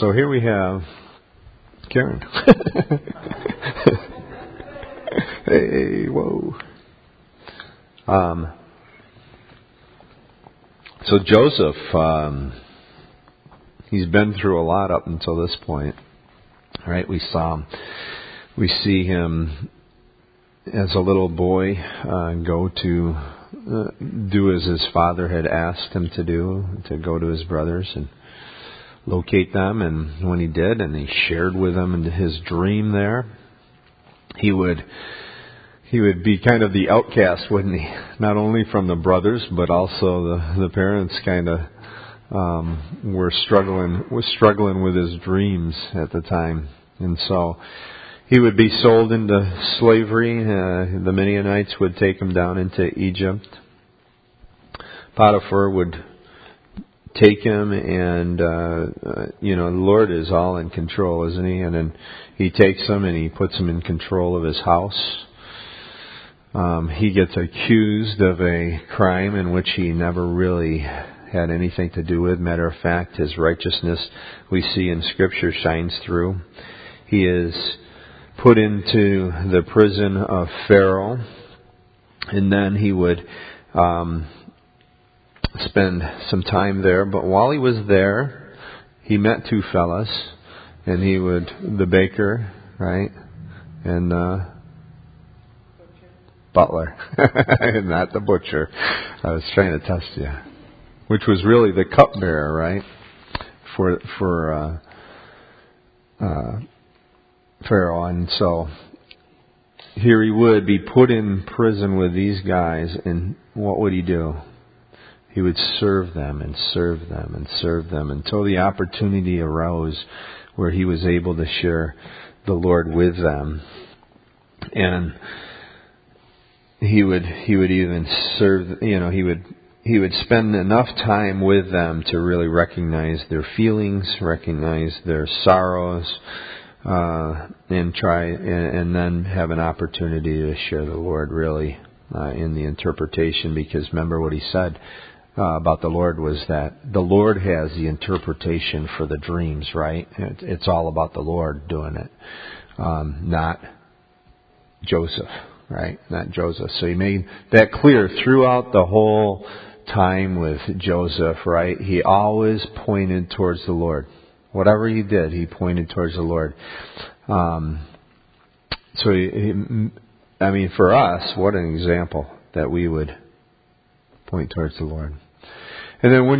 So here we have Karen. Hey, whoa. So Joseph, he's been through a lot up until this point. Right? We see him as a little boy go to do as his father had asked him to do, to go to his brothers and locate them. And when he did, and he shared with them his dream there, he would be kind of the outcast, wouldn't he? Not only from the brothers, but also the parents kind of were struggling with his dreams at the time. And so he would be sold into slavery. The Midianites would take him down into Egypt. Potiphar would take him, and the Lord is all in control, isn't He? And then He takes him and He puts him in control of his house. He gets accused of a crime in which he never really had anything to do with. Matter of fact, his righteousness, we see in Scripture, shines through. He is put into the prison of Pharaoh, and then he would spend some time there. But while he was there, he met two fellas, and the baker, right, and butler, not the butcher. I was trying to test you. Which was really the cupbearer, right, for Pharaoh. And so here he would be put in prison with these guys, and what would he do? He would serve them and serve them and serve them until the opportunity arose where he was able to share the Lord with them. And he would even serve, he would spend enough time with them to really recognize their feelings, recognize their sorrows, and then have an opportunity to share the Lord really in the interpretation. Because remember what he said about the Lord was that the Lord has the interpretation for the dreams, right? It's all about the Lord doing it, not Joseph, right? Not Joseph. So he made that clear throughout the whole time with Joseph, right? He always pointed towards the Lord. Whatever he did, he pointed towards the Lord. For us, what an example that we would point towards the Lord. And then when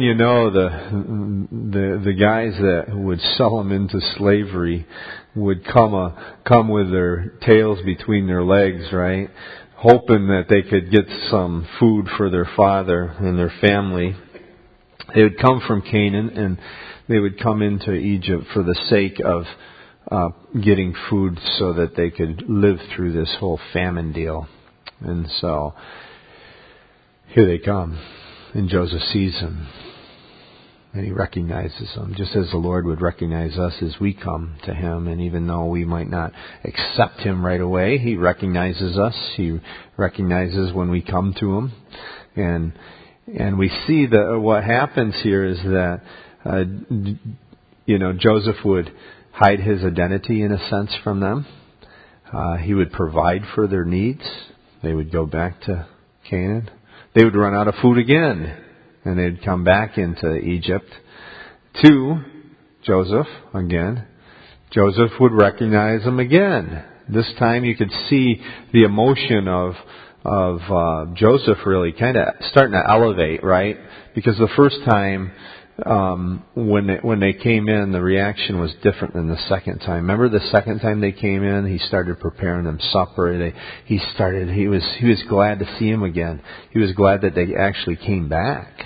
the guys that would sell him into slavery would come with their tails between their legs, right? Hoping that they could get some food for their father and their family. They would come from Canaan, and they would come into Egypt for the sake of getting food so that they could live through this whole famine deal. And so here they come, and Joseph sees them, and he recognizes them, just as the Lord would recognize us as we come to Him. And even though we might not accept Him right away, He recognizes us. He recognizes when we come to Him. And we see that what happens here is that, Joseph would hide his identity in a sense from them. He would provide for their needs. They would go back to Canaan. They would run out of food again, and they'd come back into Egypt to Joseph again. Joseph would recognize them again. This time you could see the emotion of Joseph really kind of starting to elevate, right? Because the first time when they came in, the reaction was different than the second time. Remember the second time they came in, he started preparing them supper. He was glad to see him again. He was glad that they actually came back,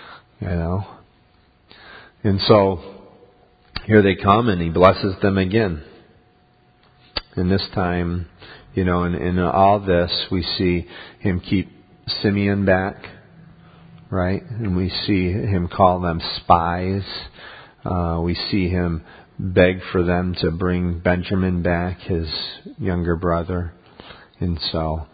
And so here they come, and he blesses them again. And this time, in all this, we see him keep Simeon back, right? And we see him call them spies. We see him beg for them to bring Benjamin back, his younger brother. And so,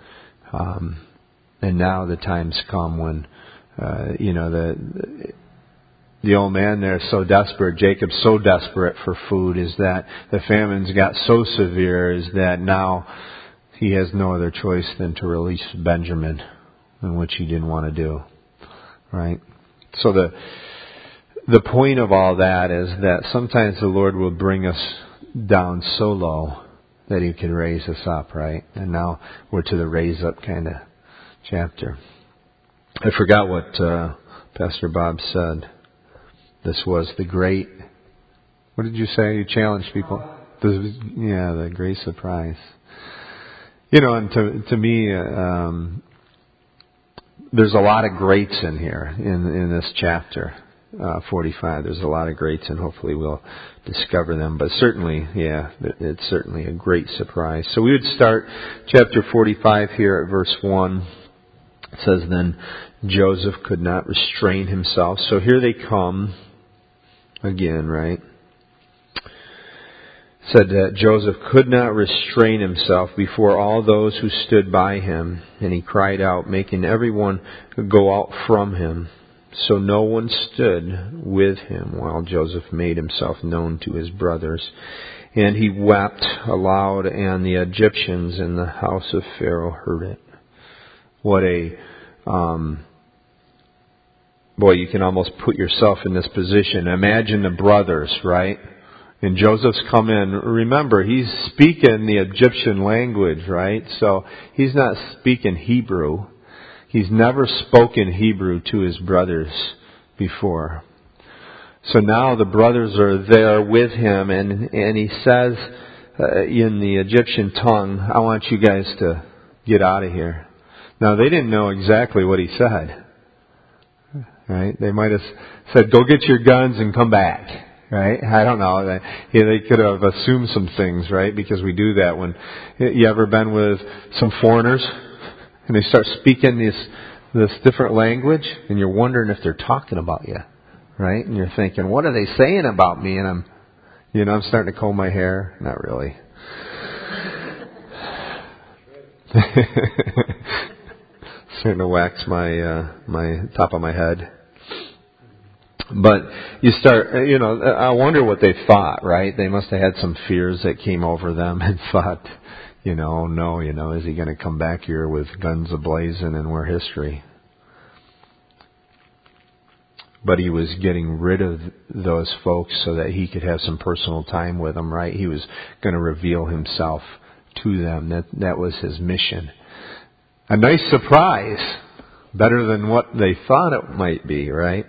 and now the time's come when, the old man there is so desperate, Jacob's so desperate for food, is that the famine's got so severe is that now he has no other choice than to release Benjamin, in which he didn't want to do. Right? So the point of all that is that sometimes the Lord will bring us down so low that He can raise us up, right? And now we're to the raise up kind of chapter. I forgot what Pastor Bob said. This was the great, what did you say? You challenged people? The great surprise. And to me, there's a lot of greats in here in this chapter, 45. There's a lot of greats, and hopefully we'll discover them. But certainly, it's certainly a great surprise. So we would start chapter 45 here at verse 1. It says, "Then Joseph could not restrain himself." So here they come again, right? Said that Joseph could not restrain himself before all those who stood by him, and he cried out, making everyone go out from him. So no one stood with him while Joseph made himself known to his brothers. And he wept aloud, and the Egyptians in the house of Pharaoh heard it. What a boy, you can almost put yourself in this position. Imagine the brothers, right? And Joseph's come in. Remember, he's speaking the Egyptian language, right? So he's not speaking Hebrew. He's never spoken Hebrew to his brothers before. So now the brothers are there with him, and he says in the Egyptian tongue, "I want you guys to get out of here." Now, they didn't know exactly what he said. Right? They might have said, "Go get your guns and come back." Right? I don't know. They could have assumed some things, right? Because we do that when you ever been with some foreigners and they start speaking this different language, and you're wondering if they're talking about you, right? And you're thinking, "What are they saying about me?" And I'm starting to comb my hair. Not really. Starting to wax my top of my head. But you start, I wonder what they thought, right? They must have had some fears that came over them and thought, oh no, is he going to come back here with guns ablazing, and we're history? But he was getting rid of those folks so that he could have some personal time with them, right? He was going to reveal himself to them. That was his mission. A nice surprise. Better than what they thought it might be, right?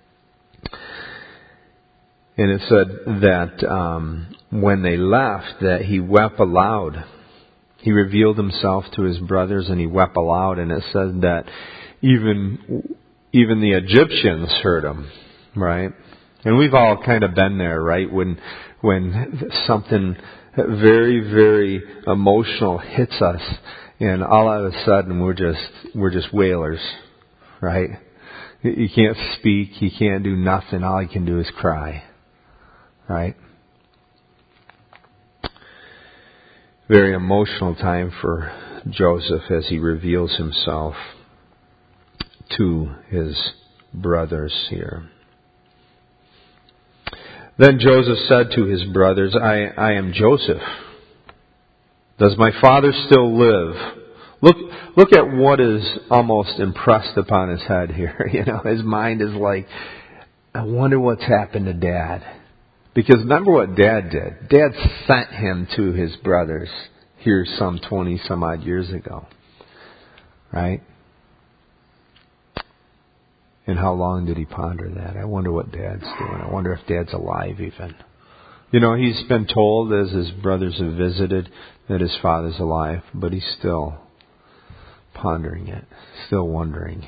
And it said that when they left, that he wept aloud. He revealed himself to his brothers, and he wept aloud. And it said that even the Egyptians heard him, right? And we've all kind of been there, right? When something very, very emotional hits us, and all of a sudden we're just wailers, right? You can't speak, you can't do nothing. All you can do is cry, right? Very emotional time for Joseph as he reveals himself to his brothers here. Then Joseph said to his brothers, I am Joseph. Does my father still live? Look at what is almost impressed upon his head here. His mind is like, I wonder what's happened to Dad. Because remember what Dad did. Dad sent him to his brothers here some 20 some odd years ago. Right? And how long did he ponder that? I wonder what Dad's doing. I wonder if Dad's alive even. He's been told as his brothers have visited that his father's alive, but he's still pondering it, still wondering.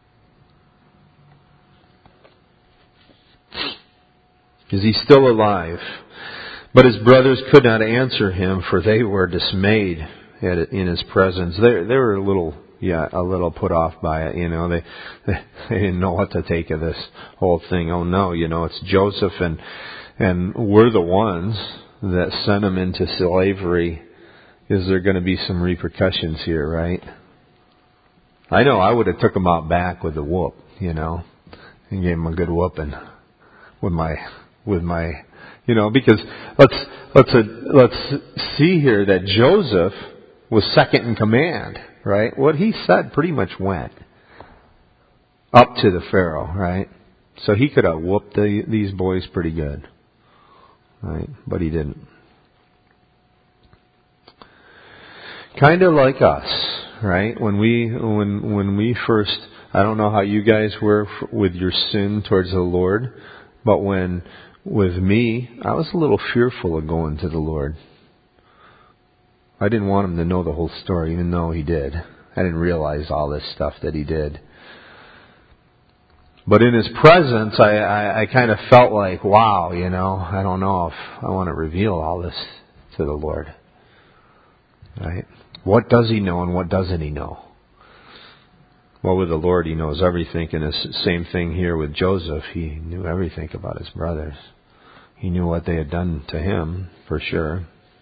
Is he still alive? But his brothers could not answer him, for they were dismayed in his presence. They were a little put off by it. They didn't know what to take of this whole thing. Oh no, it's Joseph, and we're the ones that sent him into slavery. Is there going to be some repercussions here, right? I know I would have took him out back with a whoop, and gave him a good whooping. with my, because let's see here that Joseph was second in command, right? What he said pretty much went up to the Pharaoh, right? So he could have whooped these boys pretty good, right? But he didn't. Kind of like us, right? When we first, I don't know how you guys were with your sin towards the Lord, but with me, I was a little fearful of going to the Lord. I didn't want him to know the whole story, even though he did. I didn't realize all this stuff that he did. But in his presence, I kind of felt like, wow, I don't know if I want to reveal all this to the Lord. Right? What does he know and what doesn't he know? Well, with the Lord, he knows everything. And the same thing here with Joseph. He knew everything about his brothers. He knew what they had done to him, for sure.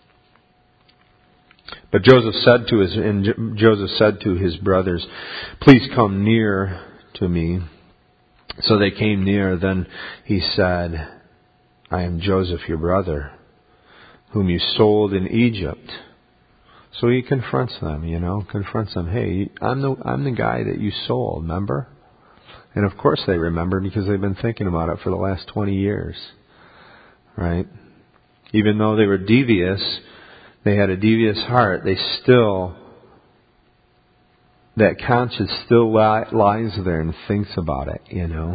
But Joseph said to his brothers, "Please come near to me." So they came near. Then he said, "I am Joseph, your brother, whom you sold in Egypt." So he confronts them, Hey, I'm the guy that you sold, remember? And of course they remember, because they've been thinking about it for the last 20 years. Right? Even though they were devious, they had a devious heart, that conscience still lies there and thinks about it,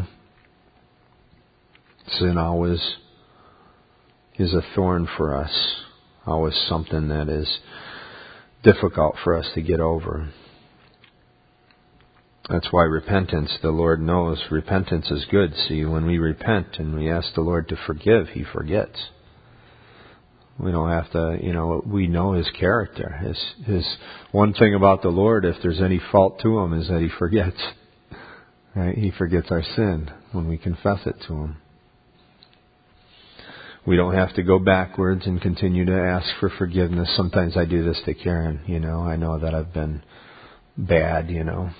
Sin always is a thorn for us, always something that is difficult for us to get over. That's why repentance, the Lord knows repentance is good. See, when we repent and we ask the Lord to forgive, He forgets. We don't have to, we know His character. His one thing about the Lord, if there's any fault to Him, is that He forgets. Right? He forgets our sin when we confess it to Him. We don't have to go backwards and continue to ask for forgiveness. Sometimes I do this to Karen, I know that I've been bad,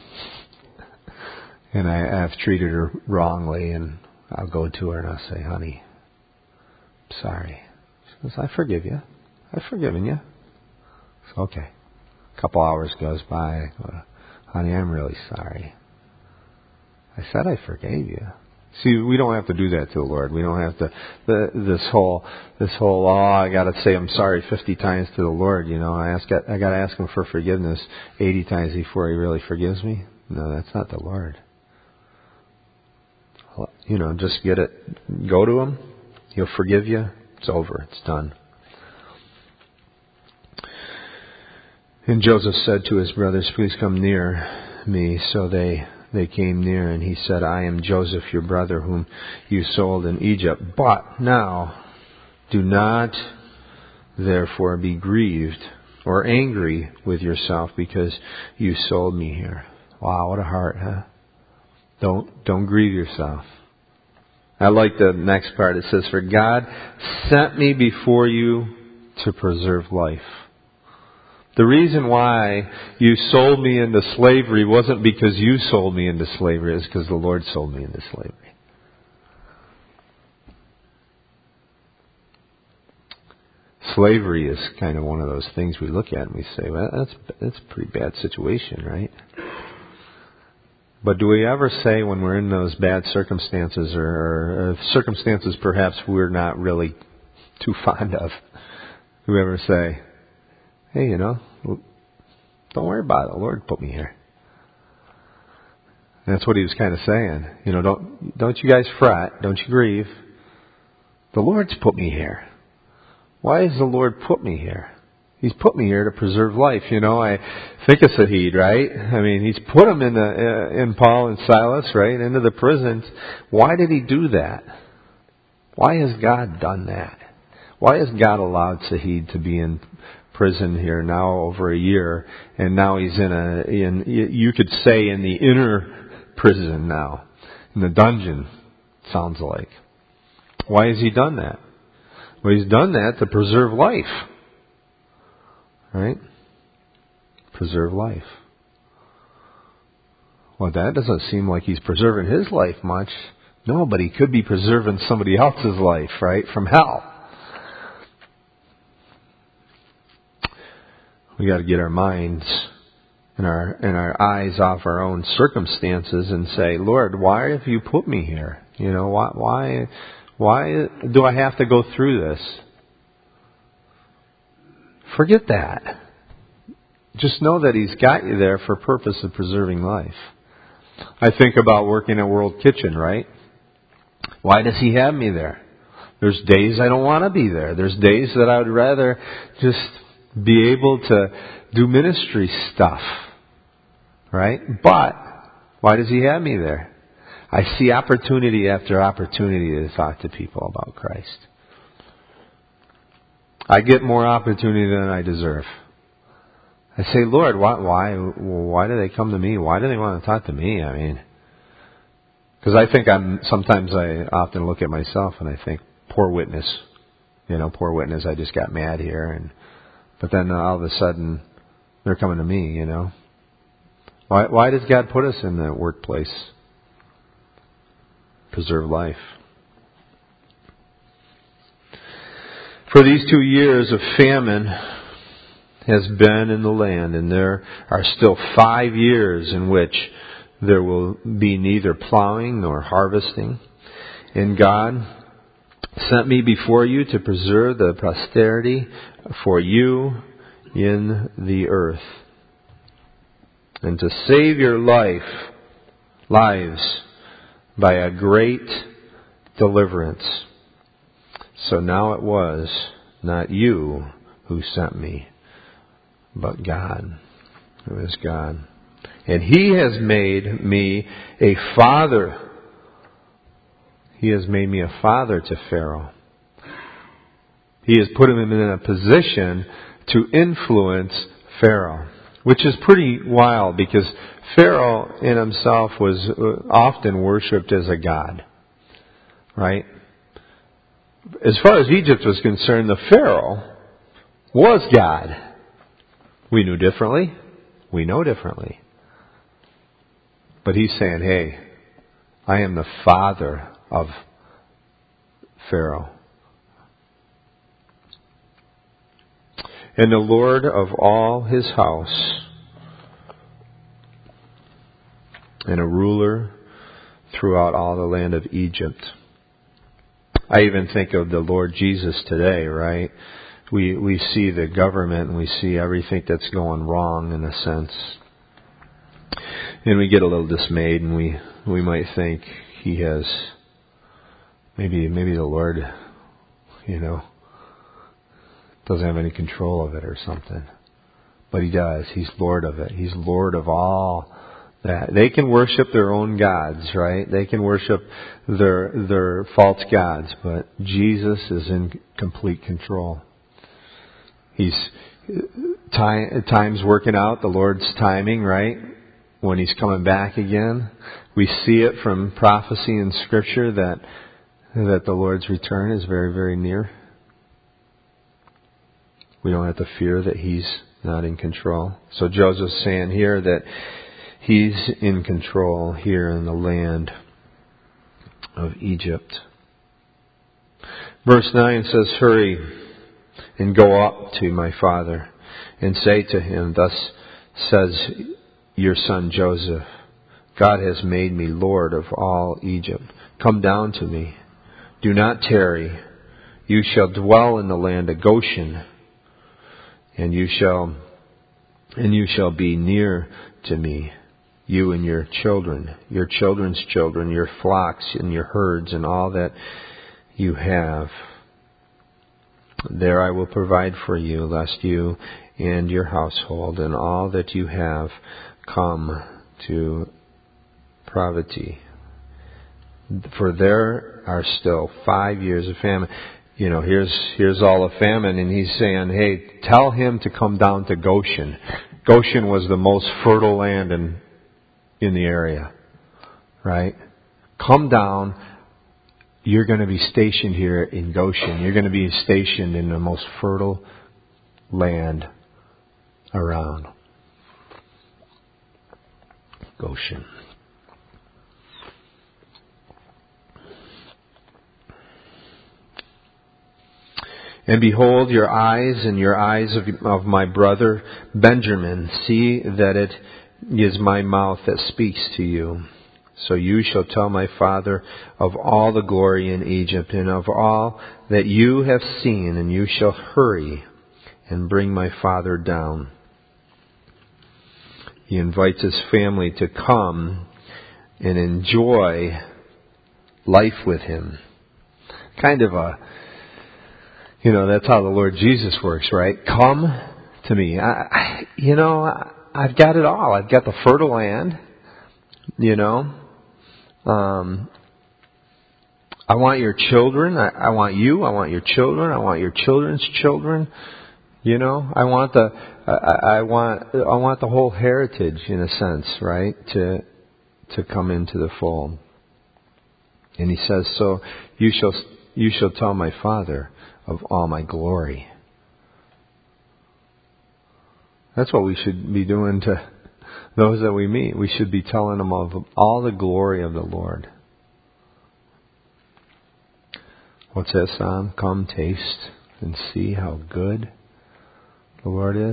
and I've treated her wrongly, and I'll go to her and I'll say, "Honey, I'm sorry." She says, "I forgive you. I've forgiven you." So, okay. A couple hours goes by. I go, "Honey, I'm really sorry. I said I forgave you." See, we don't have to do that to the Lord. We don't have to, this whole, I gotta say I'm sorry 50 times to the Lord, I gotta ask Him for forgiveness 80 times before He really forgives me. No, that's not the Lord. Just get it, go to Him, He'll forgive you, it's over, it's done. And Joseph said to his brothers, "Please come near me." So they came near, and he said, "I am Joseph, your brother, whom you sold in Egypt. But now, do not therefore be grieved or angry with yourself because you sold me here." Wow, what a heart, huh? Don't grieve yourself. I like the next part. It says, "For God sent me before you to preserve life." The reason why you sold me into slavery wasn't because you sold me into slavery. It's because the Lord sold me into slavery. Slavery is kind of one of those things we look at and we say, well, that's a pretty bad situation, right? But do we ever say when we're in those bad circumstances or circumstances perhaps we're not really too fond of, do we ever say, "Hey, don't worry about it. The Lord put me here"? And that's what he was kind of saying. Don't you guys fret. Don't you grieve. The Lord's put me here. Why has the Lord put me here? He's put me here to preserve life. I think of Sahid, right? I mean, He's put them in Paul and Silas, right, into the prisons. Why did He do that? Why has God done that? Why has God allowed Sahid to be in prison here now over a year, and now he's you could say in the inner prison now, in the dungeon, sounds like. Why has He done that? Well, He's done that to preserve life. Right? Preserve life. Well, that doesn't seem like He's preserving his life much. No, but he could be preserving somebody else's life, right, from hell. We got to get our minds and our eyes off our own circumstances and say, Lord, why have you put me here? You know, why do I have to go through this? Forget that. Just know that He's got you there for purpose of preserving life. I think about working at World Kitchen, right? Why does He have me there? There's days I don't want to be there. There's days that I would rather just be able to do ministry stuff, right? But why does He have me there? I see opportunity after opportunity to talk to people about Christ. I get more opportunity than I deserve. I say, Lord, why do they come to me? Why do they want to talk to me? I mean, because I think sometimes I often look at myself and I think, poor witness. You know, poor witness, I just got mad here. But then all of a sudden, they're coming to me, you know. Why does God put us in the workplace? Preserve life. For these 2 years of famine has been in the land, and there are still 5 years in which there will be neither plowing nor harvesting. And God sent me before you to preserve the posterity for you in the earth, and to save your lives by a great deliverance. So now it was not you who sent me, but God. It was God. And He has made me a father. He has made me a father to Pharaoh. He has put him in a position to influence Pharaoh, which is pretty wild because Pharaoh in himself was often worshipped as a god, right? As far as Egypt was concerned, the Pharaoh was God. We knew differently. We know differently. But he's saying, hey, I am the father of Pharaoh. And the Lord of all his house, and a ruler throughout all the land of Egypt. I even think of the Lord Jesus today, right? We see the government and we see everything that's going wrong in a sense. And we get a little dismayed and we might think He has, maybe the Lord, doesn't have any control of it or something. But He does. He's Lord of it. He's Lord of all that. They can worship their own gods, right? They can worship their false gods, but Jesus is in complete control. He's time's working out, the Lord's timing, right? When He's coming back again. We see it from prophecy in Scripture that the Lord's return is very, very near. We don't have to fear that He's not in control. So Joseph's saying here that He's in control here in the land of Egypt. Verse 9 says, hurry and go up to my father and say to him, thus says your son Joseph, God has made me Lord of all Egypt. Come down to me. Do not tarry. You shall dwell in the land of Goshen, and you shall be near to me, you and your children, your children's children, your flocks and your herds and all that you have. There I will provide for you, lest you and your household and all that you have come to poverty. For there are still 5 years of famine. Here's all the famine, and He's saying, hey, tell him to come down to Goshen. Goshen was the most fertile land in the area, right? Come down. You're going to be stationed here in Goshen. You're going to be stationed in the most fertile land around. Goshen. And behold, your eyes and your eyes of my brother Benjamin, see that it is my mouth that speaks to you. So you shall tell my father of all the glory in Egypt, and of all that you have seen, and you shall hurry and bring my father down. He invites his family to come and enjoy life with him. Kind of that's how the Lord Jesus works, right? Come to me. I've got it all. I've got the fertile land, I want your children. I want you. I want your children. I want your children's children. I want the whole heritage, in a sense, right? To come into the fold. And he says, so you shall tell my Father of all my glory. That's what we should be doing to those that we meet. We should be telling them of all the glory of the Lord. What's that song? Come taste and see how good the Lord is.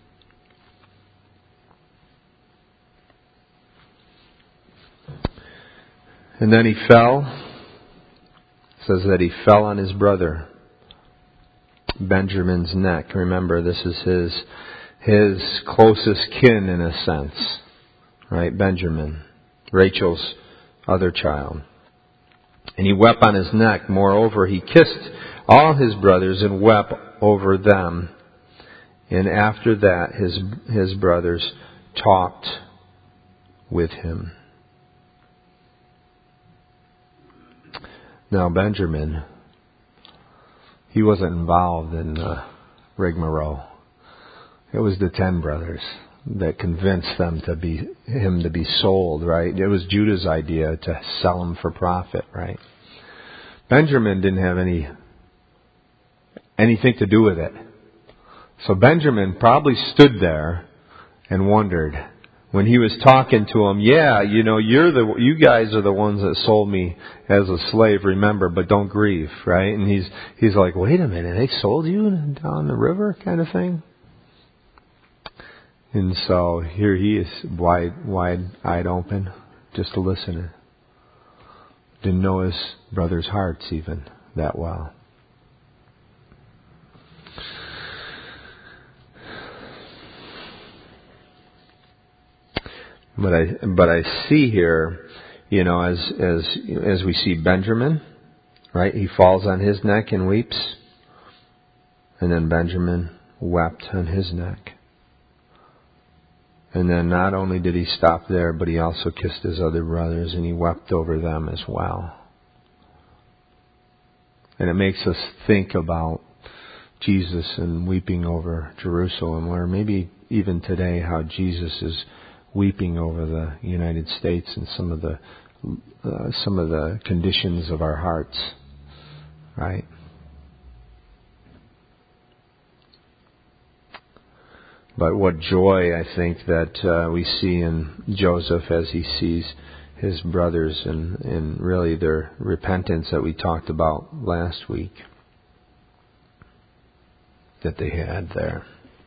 And then he fell. It says that he fell on his brother Benjamin's neck. Remember, this is his closest kin in a sense, right? Benjamin, Rachel's other child. And he wept on his neck. Moreover, he kissed all his brothers and wept over them. And after that, his brothers talked with him. Now, Benjamin, he wasn't involved in rigmarole. It was the 10 brothers that convinced him to be sold, right? It was Judah's idea to sell him for profit, right? Benjamin didn't have anything to do with it. So Benjamin probably stood there and wondered when he was talking to him, you guys are the ones that sold me as a slave, remember, but don't grieve, right? And he's like, wait a minute, they sold you down the river kind of thing? And so here he is, wide-eyed open, just a listener. Didn't know his brother's hearts even that well. But I see here, as we see Benjamin, right? He falls on his neck and weeps. And then Benjamin wept on his neck. And then not only did he stop there, but he also kissed his other brothers and he wept over them as well. And it makes us think about Jesus and weeping over Jerusalem, or maybe even today how Jesus is weeping over the United States and some of the conditions of our hearts, right? But what joy, I think, that we see in Joseph as he sees his brothers and really their repentance that we talked about last week that they had there.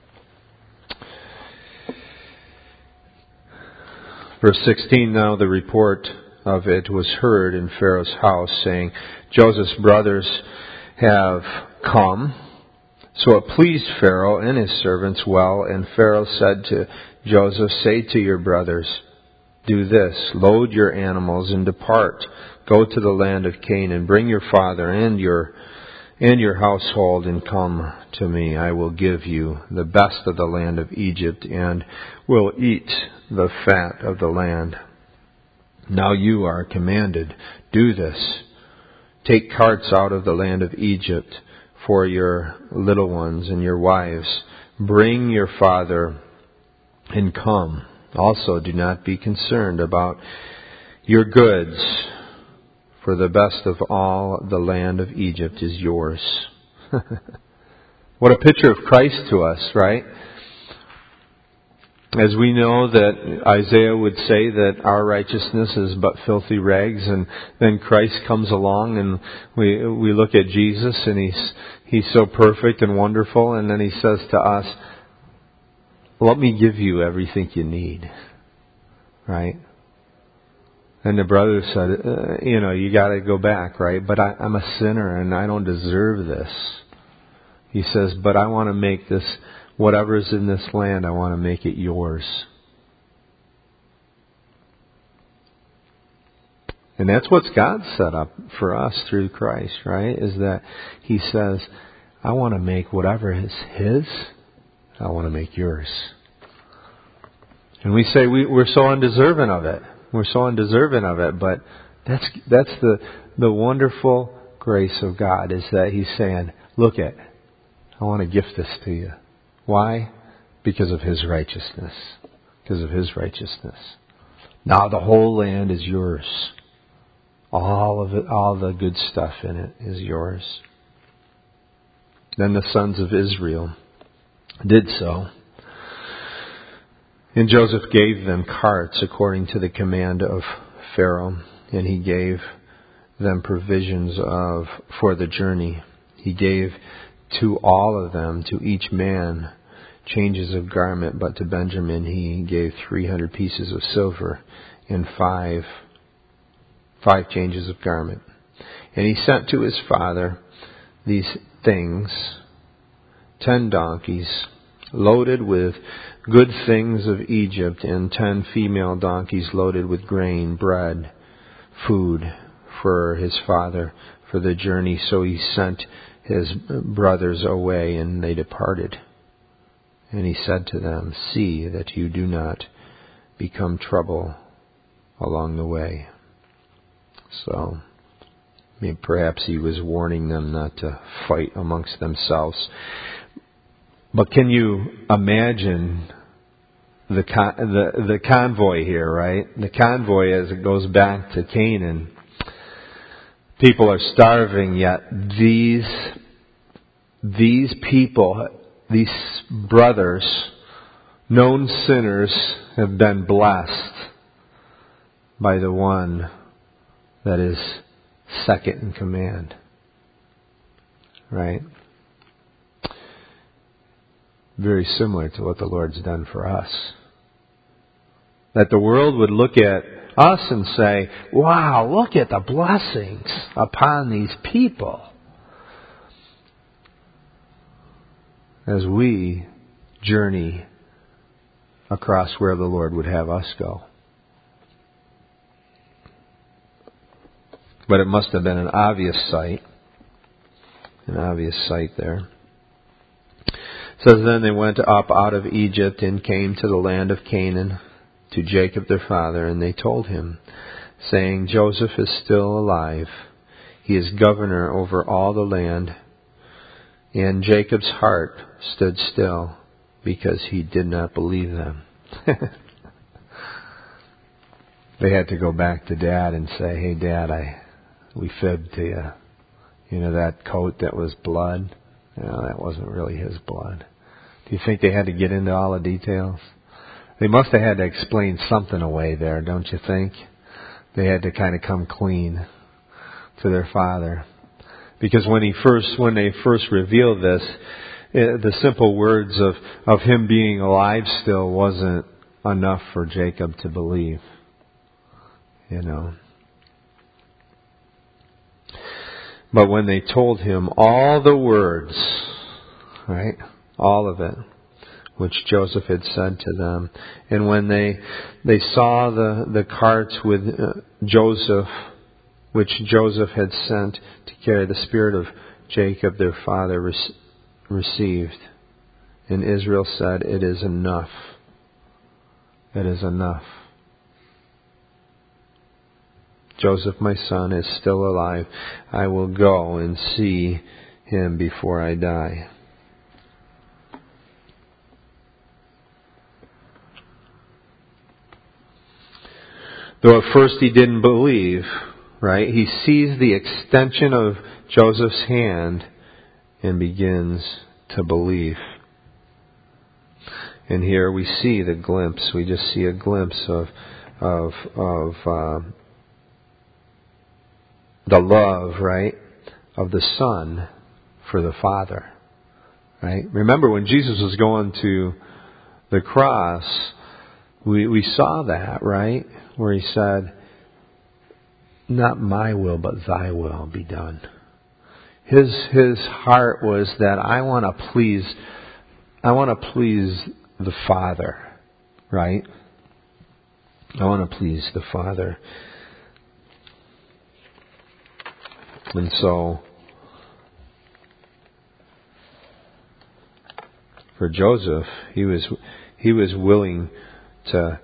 Verse 16, now the report of it was heard in Pharaoh's house, saying, Joseph's brothers have come. So it pleased Pharaoh and his servants well, and Pharaoh said to Joseph, say to your brothers, do this, load your animals and depart. Go to the land of Canaan, bring your father and your household and come to me. I will give you the best of the land of Egypt and will eat the fat of the land. Now you are commanded, do this. Take carts out of the land of Egypt for your little ones and your wives. Bring your father and come. Also do not be concerned about your goods, for the best of all the land of Egypt is yours. What a picture of Christ to us, right? As we know that Isaiah would say that our righteousness is but filthy rags, and then Christ comes along and we look at Jesus and He's so perfect and wonderful, and then He says to us, let me give you everything you need. Right? And the brother said, you got to go back, right? But I'm a sinner and I don't deserve this. He says, but I want to make this, whatever's in this land, I want to make it yours. And that's what God set up for us through Christ, right? Is that He says, I want to make whatever is His, I want to make yours. And we say we're so undeserving of it. We're so undeserving of it, but that's the wonderful grace of God, is that He's saying, look at, I want to gift this to you. Why? Because of His righteousness. Because of His righteousness. Now the whole land is yours. All of it, all the good stuff in it is yours. Then the sons of Israel did so. And Joseph gave them carts according to the command of Pharaoh, and he gave them provisions for the journey. He gave to all of them, to each man, changes of garment, but to Benjamin he gave 300 pieces of silver and five changes of garment. And he sent to his father these things, 10 donkeys, loaded with good things of Egypt, and 10 female donkeys loaded with grain, bread, food for his father for the journey. So he sent his brothers away, and they departed. And he said to them, see that you do not become trouble along the way. So perhaps he was warning them not to fight amongst themselves. But can you imagine the convoy here, right? The convoy as it goes back to Canaan. People are starving, yet these people, these brothers, known sinners, have been blessed by the one that is second in command. Right? Very similar to what the Lord's done for us. That the world would look at us and say, wow, look at the blessings upon these people. As we journey across where the Lord would have us go. But it must have been an obvious sight there. It says, then they went up out of Egypt and came to the land of Canaan, to Jacob their father, and they told him, saying, Joseph is still alive. He is governor over all the land. And Jacob's heart stood still, because he did not believe them. They had to go back to Dad and say, hey Dad, we fibbed to you. You know that coat that was blood? No, that wasn't really his blood. Do you think they had to get into all the details? They must have had to explain something away there, don't you think? They had to kind of come clean to their father. Because when they first revealed this, the simple words of him being alive still wasn't enough for Jacob to believe. You know. But when they told him all the words, right, all of it, which Joseph had said to them, and when they saw the carts with Joseph, which Joseph had sent to carry, the spirit of Jacob their father received. And Israel said, it is enough. It is enough. Joseph, my son, is still alive. I will go and see him before I die. Though at first he didn't believe, right? He sees the extension of Joseph's hand and begins to believe. And here we see the glimpse. We just see a glimpse of the love, right, of the Son for the Father, right? Remember when Jesus was going to the cross, we saw that, right, where He said, "Not my will, but Thy will be done." His heart was that I want to please the Father, right? I want to please the Father. And so, for Joseph, he was willing to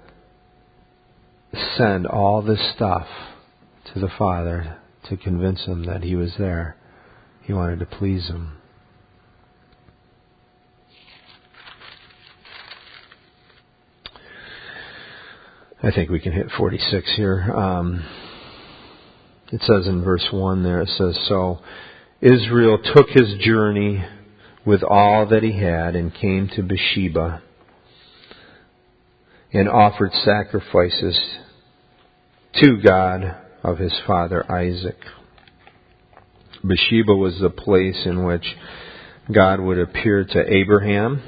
send all this stuff to the Father to convince Him that He was there. He wanted to please Him. I think we can hit 46 here. It says in verse 1 there, it says, "So Israel took his journey with all that he had and came to Beersheba and offered sacrifices to God of his father Isaac." Beersheba was the place in which God would appear to Abraham.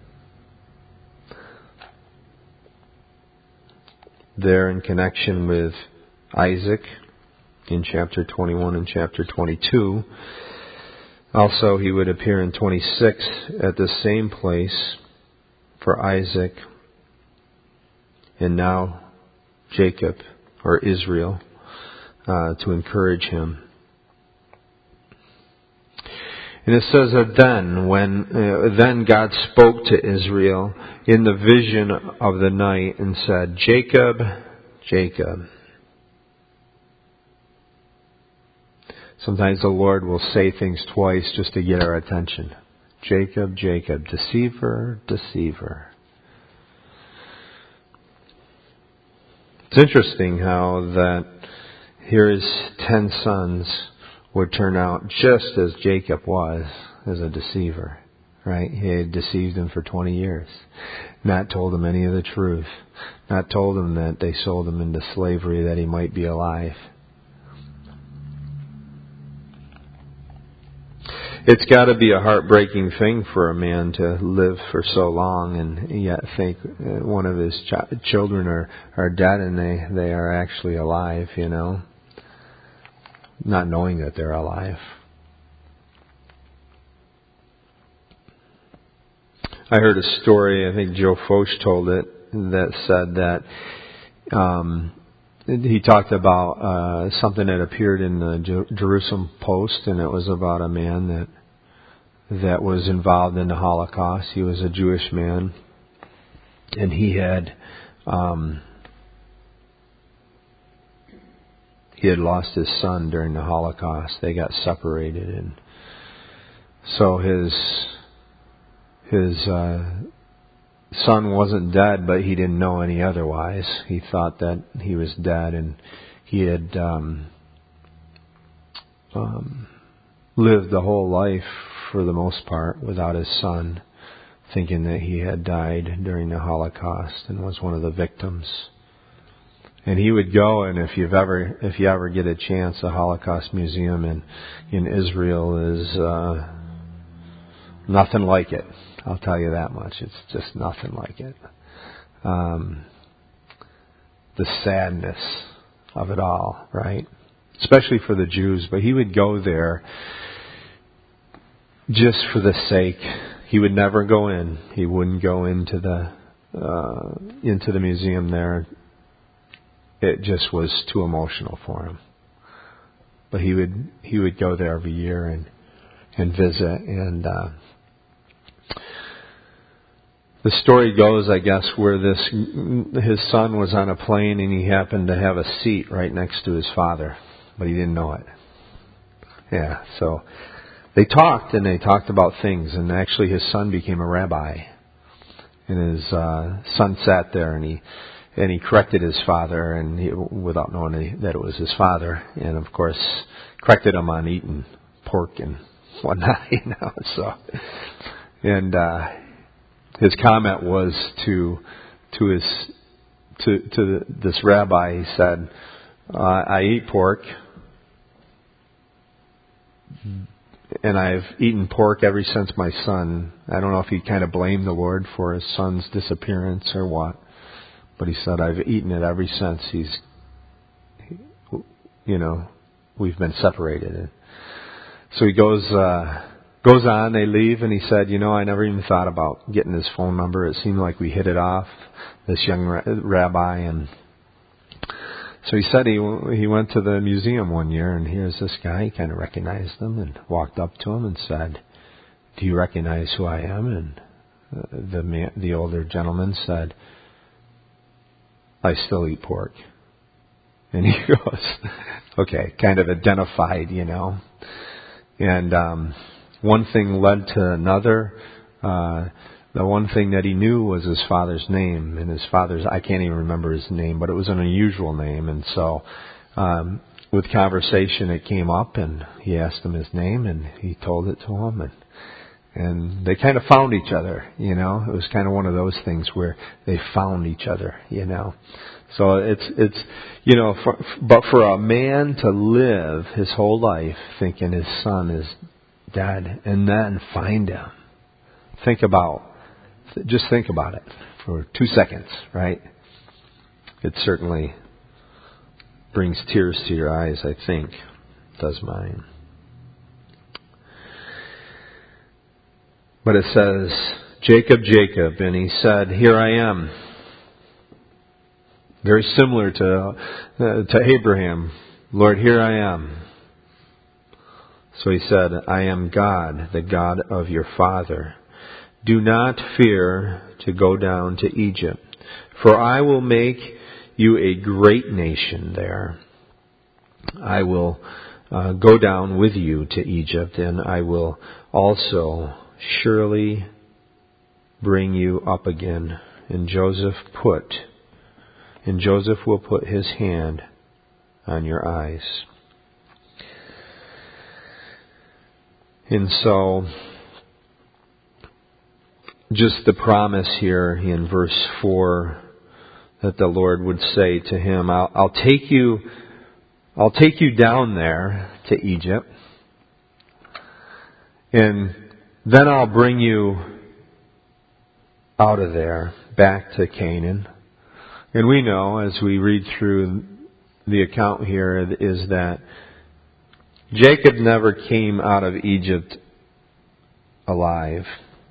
There in connection with Isaac in chapter 21 and chapter 22. Also, He would appear in 26 at the same place for Isaac and now Jacob or Israel to encourage him. And it says that then God spoke to Israel in the vision of the night and said, "Jacob, Jacob." Sometimes the Lord will say things twice just to get our attention. Jacob, Jacob, deceiver, deceiver. It's interesting how that here his 10 sons would turn out just as Jacob was, as a deceiver. Right? He had deceived him for 20 years. Not told him any of the truth. Not told him that they sold him into slavery, that he might be alive. It's got to be a heartbreaking thing for a man to live for so long and yet think one of his children are dead and they are actually alive, not knowing that they're alive. I heard a story, I think Joe Focht told it, that said that he talked about something that appeared in the Jerusalem Post, and it was about a man that was involved in the Holocaust. He was a Jewish man, and he had lost his son during the Holocaust. They got separated, and so his son wasn't dead, but he didn't know any otherwise. He thought that he was dead, and he had lived the whole life, for the most part, without his son, thinking that he had died during the Holocaust and was one of the victims. And he would go, and if you ever get a chance, the Holocaust Museum in Israel is nothing like it. I'll tell you that much. It's just nothing like it. The sadness of it all, right? Especially for the Jews. But he would go there just for the sake. He would never go in. He wouldn't go into the museum there. It just was too emotional for him. But he would go there every year and visit. And the story goes, I guess, where his son was on a plane and he happened to have a seat right next to his father, but he didn't know it. Yeah, so they talked about things, and actually his son became a rabbi. And his son sat there and he corrected his father, and without knowing that it was his father, and of course corrected him on eating pork and whatnot, So, and his comment was to this rabbi. He said, "I eat pork, and I've eaten pork ever since my son." I don't know if he kind of blamed the Lord for his son's disappearance or what, but he said, "I've eaten it ever since we've been separated." So he goes on, they leave, and he said, "I never even thought about getting his phone number. It seemed like we hit it off, this young rabbi." And so he said he went to the museum one year, and here's this guy. He kind of recognized him and walked up to him and said, "Do you recognize who I am?" And the older gentleman said, "I still eat pork." And he goes, okay, kind of identified, And one thing led to another. The one thing that he knew was his father's name. And his father's, I can't even remember his name, but it was an unusual name. And so with conversation it came up, and he asked him his name, and he told it to him. And they kind of found each other, It was kind of one of those things where they found each other, So it's but for a man to live his whole life thinking his son is dead and then find him. Just think about it for 2 seconds, right? It certainly brings tears to your eyes, I think. It does mine. But it says, "Jacob, Jacob," and he said, "Here I am." Very similar to Abraham. "Lord, here I am." So he said, "I am God, the God of your father. Do not fear to go down to Egypt, for I will make you a great nation there. I will go down with you to Egypt, and I will also surely bring you up again. And Joseph will put his hand on your eyes." And so, just the promise here in verse 4 that the Lord would say to him, I'll take you down there to Egypt, and then I'll bring you out of there back to Canaan. And we know, as we read through the account here, is that Jacob never came out of Egypt alive.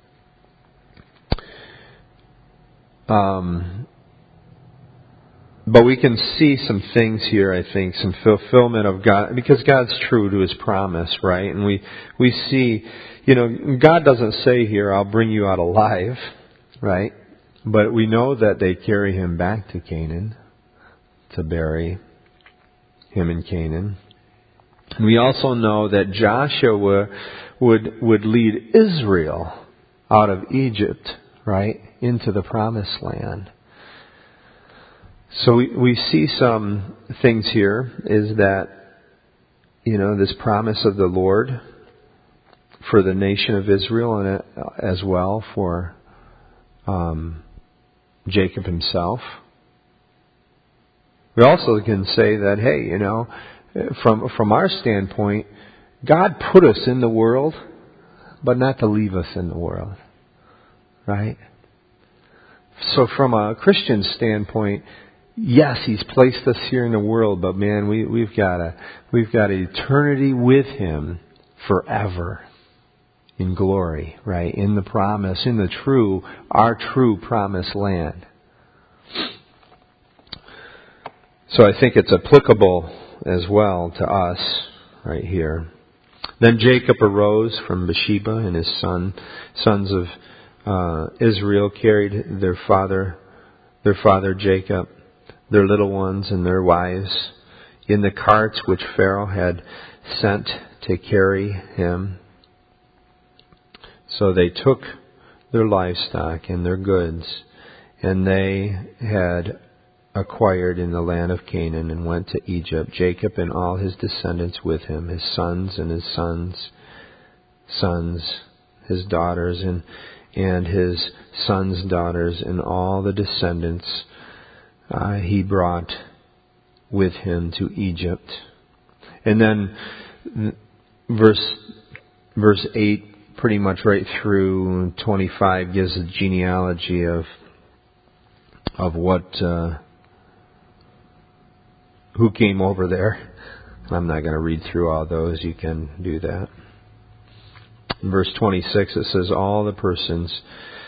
But we can see some things here, I think, some fulfillment of God, because God's true to His promise, right? And we see, God doesn't say here, "I'll bring you out alive," right? But we know that they carry him back to Canaan to bury him in Canaan. And we also know that Joshua would lead Israel out of Egypt, right, into the promised land. So we see some things here is that, this promise of the Lord for the nation of Israel and as well for Jacob himself. We also can say that, hey, from our standpoint, God put us in the world, but not to leave us in the world, right? So from a Christian standpoint, yes, He's placed us here in the world, but man, we've got eternity with Him forever in glory, right? In the promise, in our true promised land. So I think it's applicable as well to us right here. Then Jacob arose from Beersheba, and his sons of Israel carried their father Jacob, their little ones and their wives, in the carts which Pharaoh had sent to carry him. So they took their livestock and their goods, and they had acquired in the land of Canaan, and went to Egypt, Jacob and all his descendants with him, his sons and his sons' sons, his daughters, and and his sons, daughters, and all the descendants he brought with him to Egypt. And then verse 8, pretty much right through 25, gives a genealogy of what who came over there. I'm not going to read through all those. You can do that. In verse 26, it says, all the persons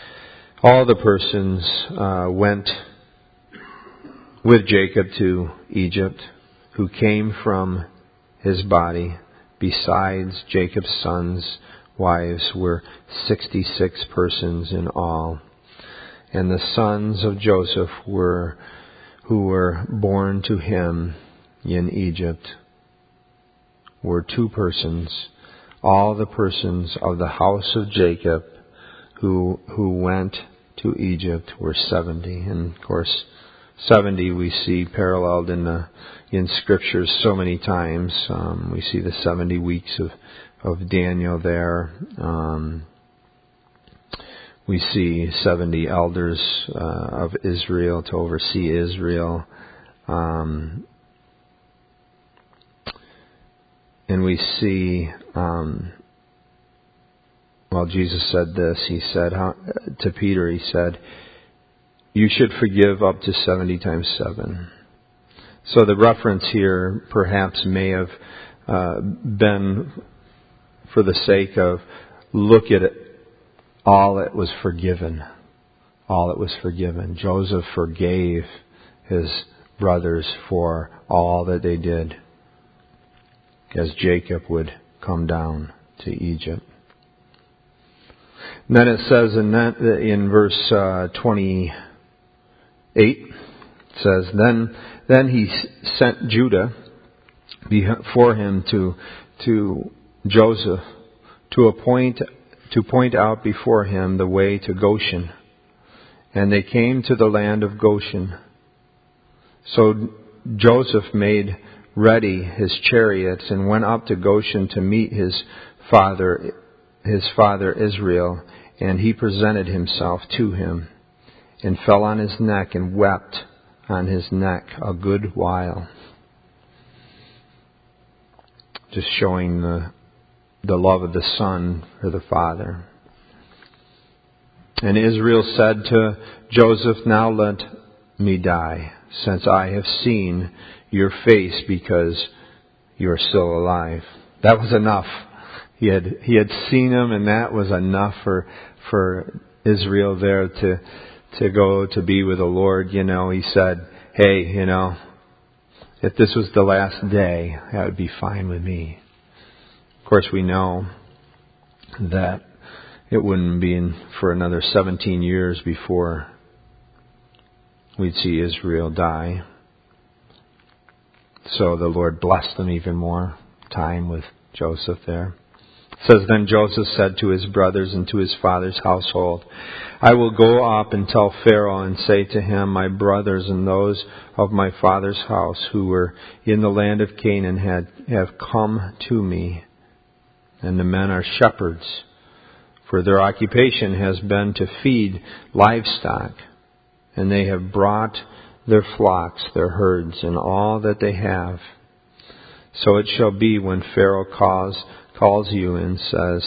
went with Jacob to Egypt, who came from his body. Besides Jacob's sons' wives were 66 persons in all. And the sons of Joseph who were born to him in Egypt were 2 persons. All the persons of the house of Jacob who went to Egypt were 70. And of course, 70 we see paralleled in Scriptures so many times. We see the 70 weeks of Daniel there. We see 70 elders of Israel to oversee Israel. And we see, Jesus said this. He said to Peter, he said, you should forgive up to 70 times 7. So the reference here perhaps may have been for the sake of look at it. All it was forgiven. All it was forgiven. Joseph forgave his brothers for all that they did as Jacob would come down to Egypt. And then it says in verse 28, it says, Then he sent Judah before him to Joseph to point out before him the way to Goshen. And they came to the land of Goshen. So Joseph made ready his chariots and went up to Goshen to meet his father Israel. And he presented himself to him and fell on his neck and wept on his neck a good while. Just showing the love of the son for the father. And Israel said to Joseph, now let me die, since I have seen your face, because you are still alive. That was enough. He had seen him, and that was enough for Israel there to go to be with the Lord. He said, hey, if this was the last day, that would be fine with me. Of course, we know that it wouldn't be for another 17 years before we'd see Israel die. So the Lord blessed them even more time with Joseph there. It says, then Joseph said to his brothers and to his father's household, I will go up and tell Pharaoh and say to him, my brothers and those of my father's house who were in the land of Canaan have come to me. And the men are shepherds, for their occupation has been to feed livestock. And they have brought their flocks, their herds, and all that they have. So it shall be when Pharaoh calls you and says,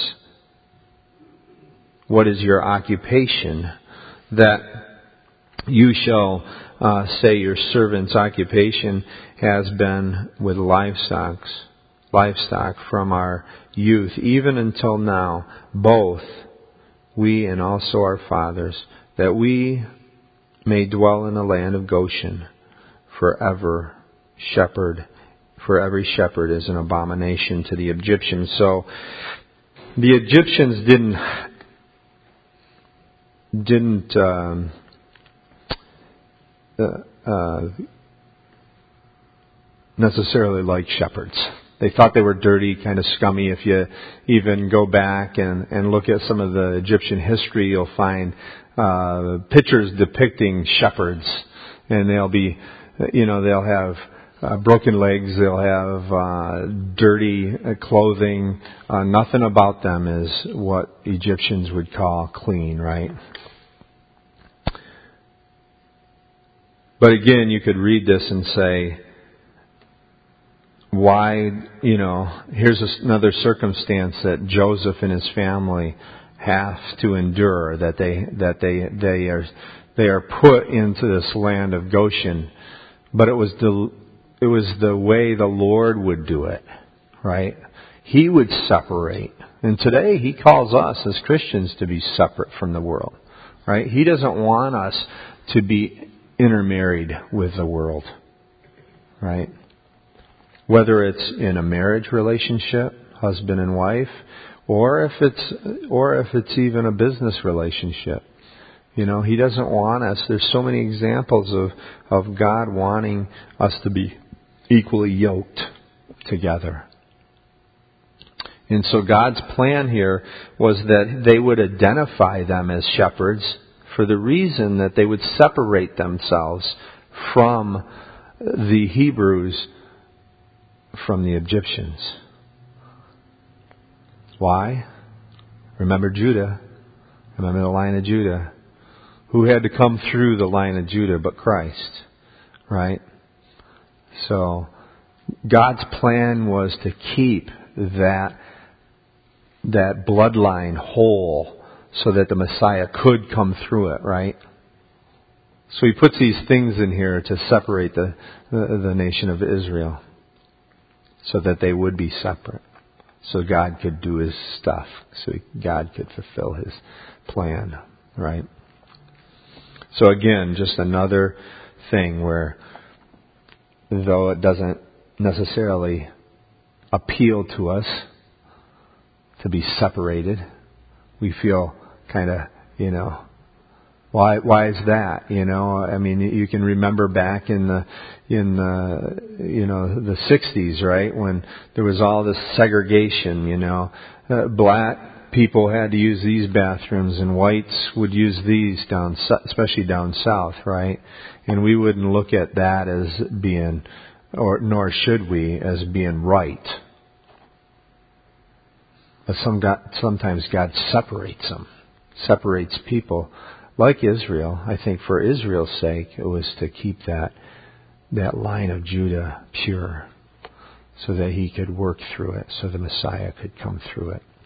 what is your occupation? That you shall say your servant's occupation has been with livestock from our youth, even until now, both we and also our fathers, that we may dwell in the land of Goshen forever. For every shepherd is an abomination to the Egyptians. So the Egyptians didn't necessarily like shepherds. They thought they were dirty, kind of scummy. If you even go back and look at some of the Egyptian history, you'll find pictures depicting shepherds, and they'll have broken legs. They'll have dirty clothing. Nothing about them is what Egyptians would call clean, right? But again, you could read this and say, why, here's another circumstance that Joseph and his family have to endure, that they are put into this land of Goshen. But it was the way the Lord would do it, right? He would separate. And today He calls us as Christians to be separate from the world, right? He doesn't want us to be intermarried with the world, right? Whether it's in a marriage relationship, husband and wife, or if it's even a business relationship. He doesn't want us. There's so many examples of God wanting us to be equally yoked together. And so God's plan here was that they would identify them as shepherds for the reason that they would separate themselves from the Hebrews, from the Egyptians. Why? Remember Judah. Remember the line of Judah. Who had to come through the line of Judah but Christ? Right? So, God's plan was to keep that bloodline whole so that the Messiah could come through it, right? So He puts these things in here to separate the nation of Israel so that they would be separate. So God could do His stuff. So God could fulfill His plan, right? So again, just another thing where, though it doesn't necessarily appeal to us to be separated, we feel kind of, why is that? I mean, you can remember back in the 60s, right, when there was all this segregation. Black people had to use these bathrooms and whites would use these especially down south, right? And we wouldn't look at that as being, nor should we, as being right. But sometimes God separates people. Like Israel, I think for Israel's sake, it was to keep that line of Judah pure so that He could work through it, so the Messiah could come through it.